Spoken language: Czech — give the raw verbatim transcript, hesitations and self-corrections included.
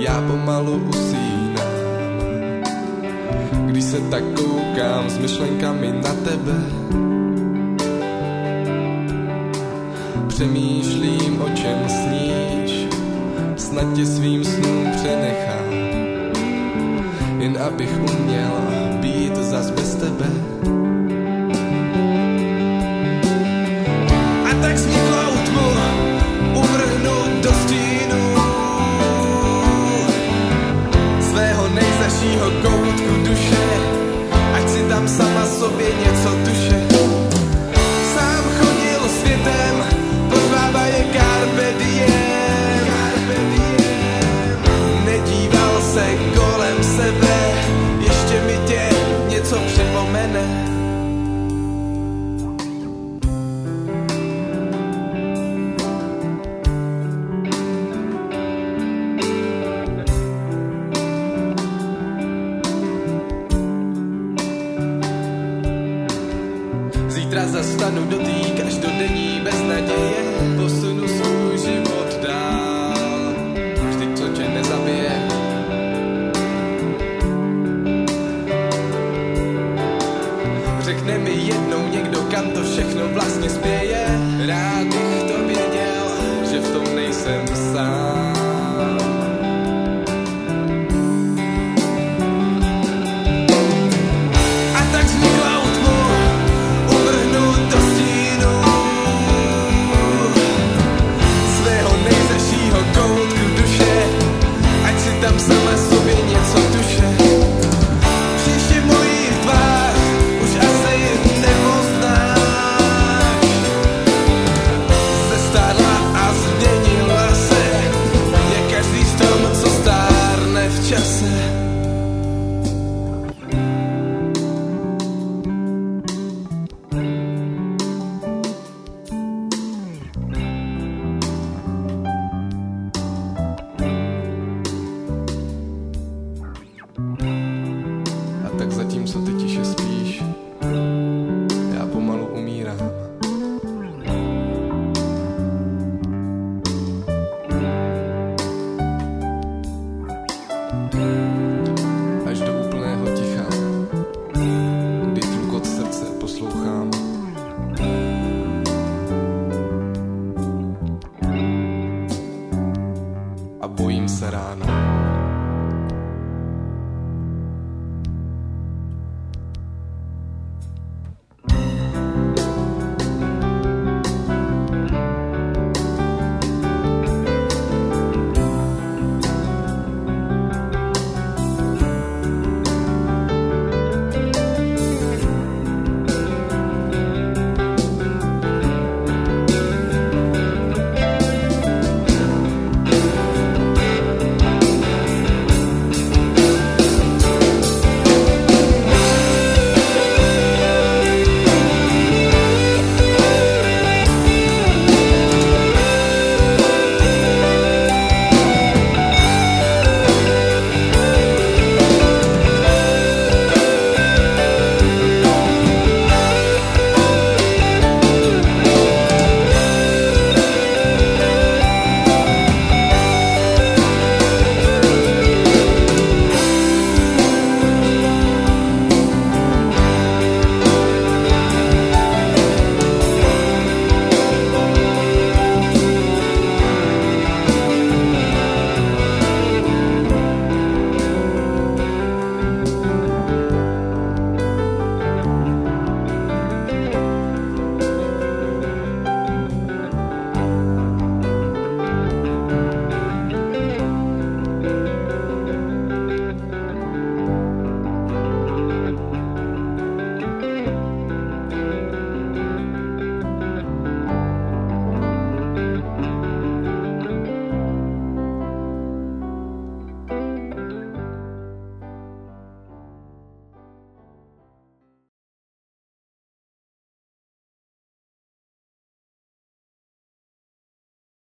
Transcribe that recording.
já pomalu usínám. Když se tak koukám s myšlenkami na tebe, přemýšlím, o čem sníš, snad tě svým snům přenechám, jen abych uměl být zas bez tebe. A tak vzniklou tmu uvrhnu do stínu svého nejzašího koutku duše, ať si tam sama sobě něco tuše. Sám chodil světem, pozvává je carpe diem, carpe diem. Nedíval se kolem sebe, ještě mi tě něco připomene. Zítra zastanu do tý každodenní beznaděje, posunu svůj život dál, vždyť co tě nezabije. Řekne mi jednou někdo, kam to všechno vlastně spěje, rád bych to věděl, že v tom nejsem sám. Tam sama sobě něco tuše. Příště mojí tvář už asi nepoznáš. Zestárla a změnila se, jak každý strom, co stárne v čase. Tak zatímco ty tiše spíš, já pomalu umírám. Až do úplného ticha, kdy tlukot srdce poslouchám. A bojím se rána.